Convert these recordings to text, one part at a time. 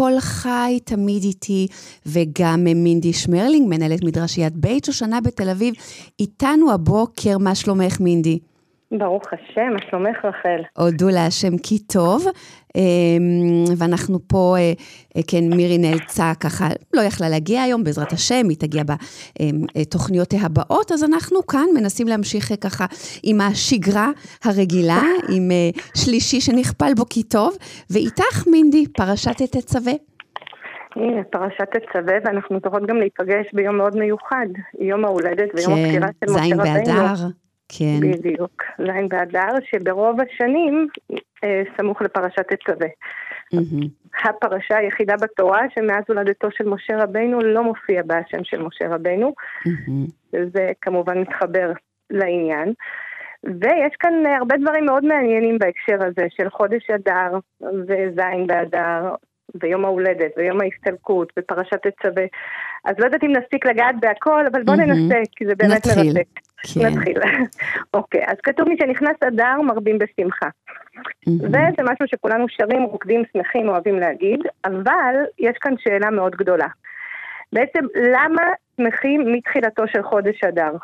קול חי תמיד איתי, וגם מינדי שמרלינג, מנהלת מדרשיית בית שושנה בתל אביב, איתנו הבוקר. מה שלומך מינדי? ברוך השם, מה שלומך רחל? הודו להשם כי טוב, ואנחנו פה, כן, מירי נאלצה ככה, לא יכלה להגיע היום, בעזרת השם, היא תגיע בתוכניותיה הבאות, אז אנחנו כאן מנסים להמשיך ככה עם השגרה הרגילה, עם שלישי שנכפל בו כי טוב, ואיתך מינדי, פרשת תצווה. הנה, פרשת תצווה, ואנחנו תוכלות גם להיפגש ביום מאוד מיוחד, יום ההולדת ויום הבחירה של משה רבינו. זין באדר. כן. בדיוק, זין באדר, שברוב השנים סמוך לפרשת תצווה. הפרשה היחידה בתורה שמאז הולדתו של משה רבינו לא מופיע בה השם של משה רבינו, וזה כמובן מתחבר לעניין. ויש כאן הרבה דברים מאוד מעניינים בהקשר הזה של חודש אדר וזין באדר ויום ההולדת ויום ההסתלקות ופרשת תצווה. אז לא יודעת אם נספיק לגעת בהכל, אבל בוא ננסה, כי זה באמת מרתק. נתחיל. אוקיי, אז כתוב לי שנכנס אדר מרבים בשמחה. וזה משהו שכולנו שרים, רוקדים, שמחים, אוהבים להגיד, אבל יש כאן שאלה מאוד גדולה. בעצם, למה שמחים מתחילתו של חודש אדר?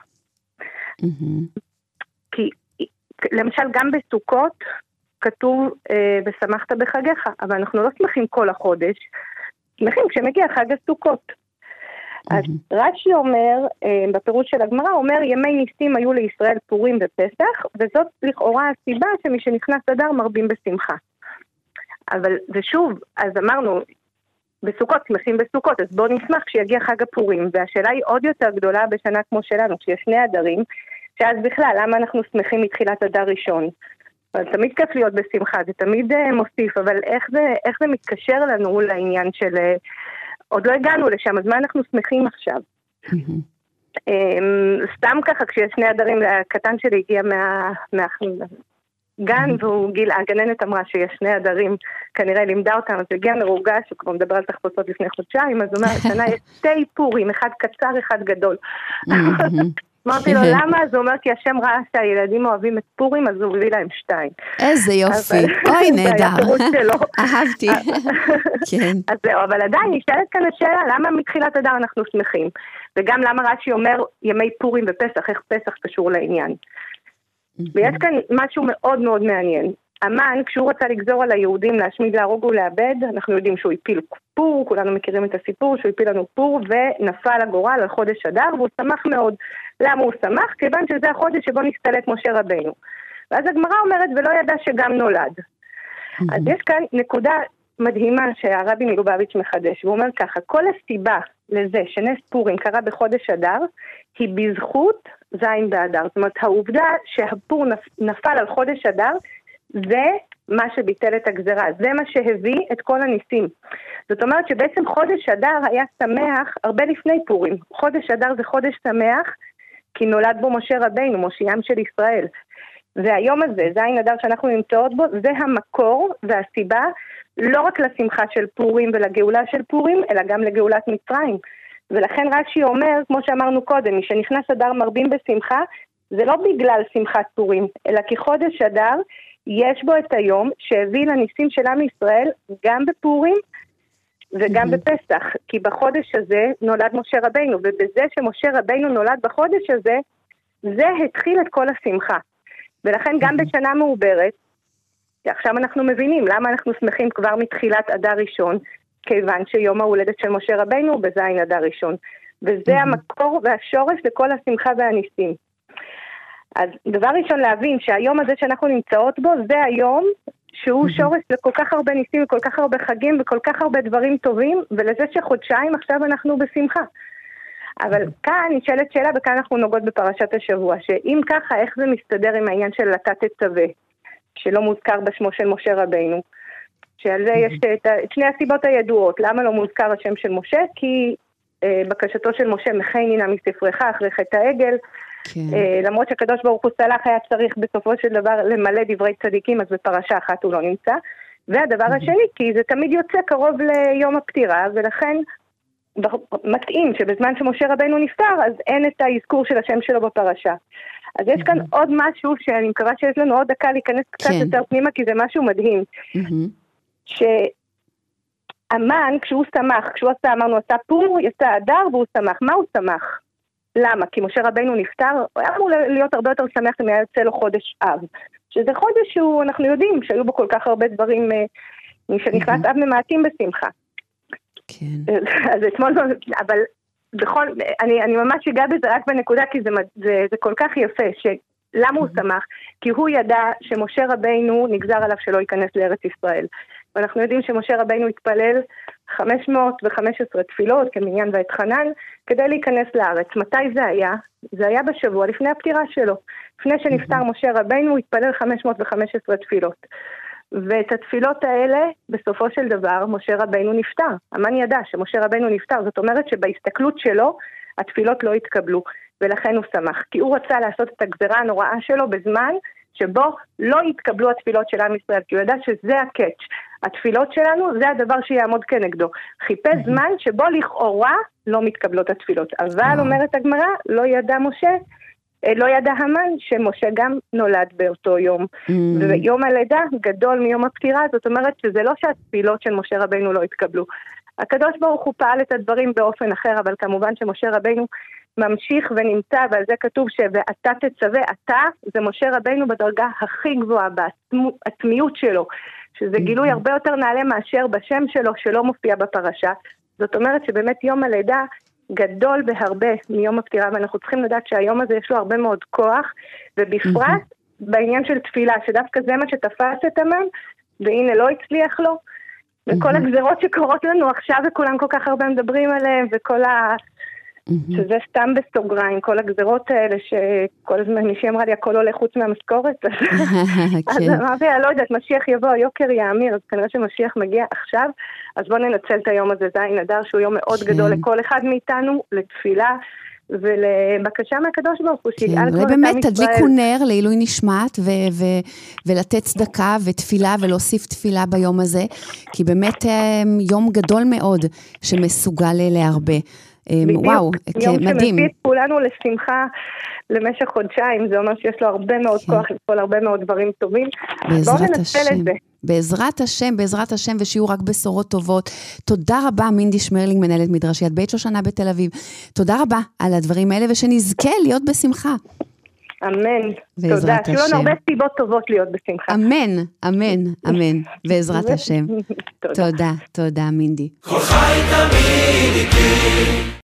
כי למשל גם בסוכות כתוב ושמחת בחגיך, אבל אנחנו לא שמחים כל החודש, שמחים כשמגיע חג הסוכות. אז רש"י אומר, בפירוש של הגמרא, אומר ימי ניסים היו לישראל פורים ופסח, וזאת לכאורה הסיבה שמי שנכנס אדר מרבים בשמחה. אבל ושוב, אז אמרנו, בסוכות שמחים בסוכות, אז בואו נשמח כשיגיע חג הפורים, והשאלה היא עוד יותר גדולה בשנה כמו שלנו, כשיש שני אדרים, שאז בכלל, למה אנחנו שמחים מתחילת אדר ראשון? אז תמיד כיף להיות בשמחה, זה תמיד מוסיף, אבל איך זה מתקשר לנו לעניין של... עוד לא הגענו לשם, אז מה אנחנו שמחים עכשיו? סתם ככה, כשיש שני אדרים, הקטן שלי הגיע מהגן, הגננת אמרה שיש שני אדרים, כנראה לימדה אותם, אז הגיע מרוגש, הוא כבר מדבר על תחפושות לפני חודשיים, אז הוא אומר, השנה יש שתי פורים, אחד קצר, אחד גדול. אמרתי לו, למה? אז הוא אומר, כי השם ראה שהילדים אוהבים את פורים, אז הוא הביא להם 2. איזה יופי. אוי, נהדר. אהבתי. אז זהו, אבל עדיין נשאלת כאן השאלה, למה מתחילת אדר אנחנו שמחים? וגם למה רש"י אומר, ימי פורים ופסח, איך פסח קשור לעניין? ויש כאן משהו מאוד מאוד מעניין. המן, כשהוא רצה לגזור על היהודים להשמיד, להרוג ולאבד, אנחנו יודעים שהוא הפיל פור, כולנו מכירים את הסיפור, שהוא הפיל לנו פור, ונפל הגורל על חודש אדר, והוא שמח מאוד. למה הוא שמח? כיוון שזה החודש שבו נסתלק משה רבינו. ואז הגמרא אומרת, ולא ידע שגם נולד. אז יש כאן נקודה מדהימה שהרבי מלובביץ' מחדש, והוא אומר ככה, כל הסיבה לזה שנס פורים קרה בחודש אדר, היא בזכות זין באדר. זאת אומרת, העובדה שהפור נפל על חודש אדר, זה מה שביטל את הגזרה, זה מה שהביא את כל הניסים. זאת אומרת שבעצם חודש אדר היה שמח הרבה לפני פורים. חודש אדר זה חודש שמח, כי נולד בו משה רבינו, מושיעם של ישראל. והיום הזה, זין אדר שאנחנו נמצאות בו, זה המקור והסיבה, לא רק לשמחה של פורים ולגאולה של פורים, אלא גם לגאולת מצרים. ולכן רש"י אומר, כמו שאמרנו קודם, מי שנכנס אדר מרבים בשמחה, זה לא בגלל שמחת פורים, אלא כי חודש אדר, יש בו את היום שהביא לניסים של עם ישראל גם בפורים וגם בפסח, כי בחודש הזה נולד משה רבינו, ובזה שמשה רבינו נולד בחודש הזה, זה התחיל את כל השמחה. ולכן גם בשנה מעוברת, עכשיו אנחנו מבינים למה אנחנו שמחים כבר מתחילת אדר ראשון, כיוון שיום ההולדת של משה רבינו הוא בזין אדר ראשון, וזה המקור והשורש לכל השמחה והניסים. אז דבר ראשון להבין שהיום הזה שאנחנו נמצאות בו, זה היום שהוא שורש לכל כך הרבה ניסים וכל כך הרבה חגים וכל כך הרבה דברים טובים, ולזה שחודשיים עכשיו אנחנו בשמחה. אבל כאן נשאלת שאלה, וכאן אנחנו נוגעות בפרשת השבוע, שאם ככה, איך זה מסתדר עם העניין של לתת תצווה, שלא מוזכר בשמו של משה רבינו, שעל זה יש את שני הסיבות הידועות. למה לא מוזכר השם של משה? כי בקשתו של משה מכני נא מספרך אחרי חטא העגל, למרות שהקדוש ברוך הוא סלח, היה צריך בסופו של דבר למלא דברי צדיקים, אז בפרשה אחת הוא לא נמצא. והדבר השני, כי זה תמיד יוצא קרוב ליום הפטירה, ולכן מתאים שבזמן שמשה רבינו נפטר, אז אין את האזכור של השם שלו בפרשה. אז יש כאן עוד משהו שאני מקווה שיש לנו עוד דקה להיכנס קצת יותר פנימה, כי זה משהו מדהים. המן, כשהוא שמח, כשהוא עשה, אמרנו, עשה פור, יצא אדר והוא שמח. מה הוא שמח? למה? כי משה רבינו נפטר, הוא היה אמור להיות הרבה יותר שמח אם היה יוצא לו חודש אב. שזה חודש שהוא, אנחנו יודעים, שהיו בו כל כך הרבה דברים, שנכנס אב ממעטים בשמחה. כן. אז אתמול, אבל בכל, אני ממש אגע בזה רק בנקודה, כי זה כל כך יפה, למה הוא שמח? כי הוא ידע שמשה רבינו נגזר עליו שלא ייכנס לארץ ישראל. ואנחנו יודעים שמשה רבינו התפלל 515 תפילות, כמניין ואתחנן, כדי להיכנס לארץ. מתי זה היה? זה היה בשבוע לפני הפטירה שלו. לפני שנפטר משה רבינו, הוא התפלל 515 תפילות. ואת התפילות האלה, בסופו של דבר, משה רבינו נפטר. המן ידע שמשה רבינו נפטר, זאת אומרת שבהסתכלות שלו, התפילות לא התקבלו. ולכן הוא שמח, כי הוא רצה לעשות את הגזרה הנוראה שלו בזמן שבו לא יתקבלו התפילות של עם ישראל, כי הוא ידע שזה הקאץ'. התפילות שלנו זה הדבר שיעמוד כנגדו. חיפש זמן שבו לכאורה לא מתקבלות התפילות. אבל אומרת הגמרא, לא ידע המן שמשה גם נולד באותו יום. ויום הלידה גדול מיום הפטירה, זאת אומרת שזה לא שהתפילות של משה רבינו לא התקבלו. הקדוש ברוך הוא פעל את הדברים באופן אחר, אבל כמובן שמשה רבינו ממשיך ונמצא, ועל זה כתוב שאתה תצווה, אתה זה משה רבינו בדרגה הכי גבוהה, בעצמיות שלו, שזה גילוי הרבה יותר נעלה מאשר בשם שלו, שלא מופיע בפרשה. זאת אומרת שבאמת יום הלידה גדול בהרבה מיום הפטירה, ואנחנו צריכים לדעת שהיום הזה יש לו הרבה מאוד כוח, ובפרט בעניין של תפילה, שדווקא זה מה שתפס את המן, והנה לא הצליח לו, וכל הגזרות שקורות לנו עכשיו, וכולם כל כך הרבה מדברים עליהם, וכל שזה סתם בסוגריים, כל הגזרות האלה שכל הזמן מישהי אמרה לי, הכל עולה חוץ מהמשכורת. אז אמרתי, לא יודעת, משיח יבוא, היוקר יאמיר, אז כנראה שמשיח מגיע עכשיו, אז בואו ננצל את היום הזה, זין אדר, שהוא יום מאוד גדול לכל אחד מאיתנו, לתפילה ולבקשה מהקדוש ברוך הוא, שיגאל כל אותם ישראל. באמת תדליקו נר לעילוי נשמת, ולתת צדקה ותפילה, ולהוסיף תפילה ביום הזה, כי באמת יום גדול מאוד, שמסוגל להרבה. וואו, מדהים. יום שמפיץ כולנו לשמחה למשך חודשיים, זה אומר שיש לו הרבה מאוד כוח לפעול הרבה מאוד דברים טובים. בואו ננצל את זה. בעזרת השם, ושיהיו רק בשורות טובות. תודה רבה, מינדי שמרלינג, מנהלת מדרשיית בית שושנה בתל אביב. תודה רבה על הדברים האלה, ושנזכה להיות בשמחה. אמן. תודה. שיהיו לנו הרבה סיבות טובות להיות בשמחה. אמן, אמן, אמן. בעזרת השם. תודה, תודה, מינדי.